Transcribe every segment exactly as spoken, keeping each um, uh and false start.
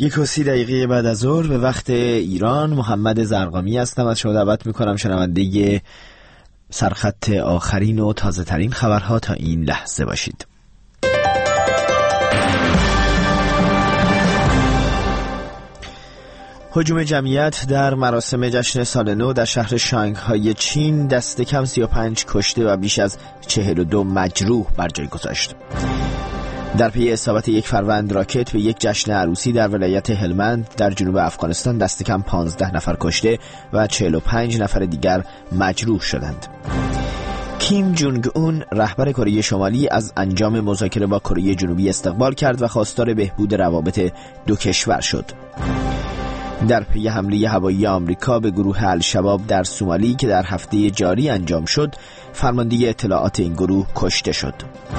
یک و سی دقیقه بعد از ظهر به وقت ایران، محمد زرقامی هستم. از شما دعوت میکنم شنونده سرخط آخرین و تازه ترین خبرها تا این لحظه باشید. هجوم جمعیت در مراسم جشن سال نو در شهر شانگهای چین دست کم سی و پنج کشته و بیش از چهل و دو مجروح بر جای گذاشت. در پی اصابت یک فروند راکت به یک جشن عروسی در ولایت هلمند در جنوب افغانستان دست کم پانزده نفر کشته و چهل و پنج نفر دیگر مجروح شدند. کیم جونگ اون رهبر کره شمالی از انجام مذاکره با کره جنوبی استقبال کرد و خواستار بهبود روابط دو کشور شد. در پی حمله هوایی آمریکا به گروه الشباب در سومالی که در هفته جاری انجام شد، فرمانده اطلاعات این گروه کشته شد.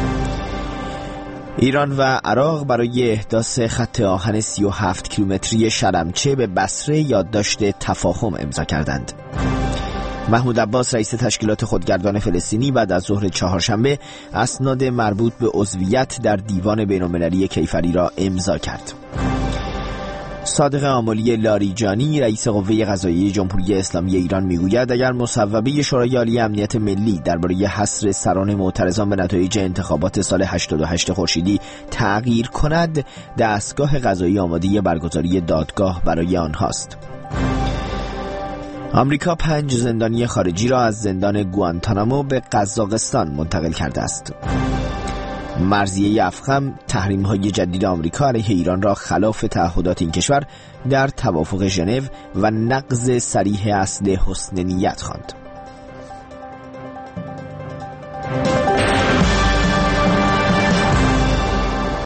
ایران و عراق برای احداث خط آهن سی و هفت کیلومتری شلمچه به بصره یادداشت تفاهم امضا کردند. محمود عباس رئیس تشکیلات خودگردان فلسطینی بعد از ظهر چهارشنبه اسناد مربوط به عضویت در دیوان بین‌المللی کیفری را امضا کرد. صادق آملی لاریجانی رئیس قوه قضاییه جمهوری اسلامی ایران میگوید اگر مصوبه شورای عالی امنیت ملی درباره حصر سران معترضان به نتایج انتخابات سال هشتاد و هشت خورشیدی تغییر کند، دستگاه قضایی آماده برگزاری دادگاه برای آنهاست. آمریکا پنج زندانی خارجی را از زندان گوانتانامو به قزاقستان منتقل کرده است. مرضیه افخم تحریم‌های جدید آمریکا علیه ایران را خلاف تعهدات این کشور در توافق ژنو و نقض صریح اصل حسن نیت خواند.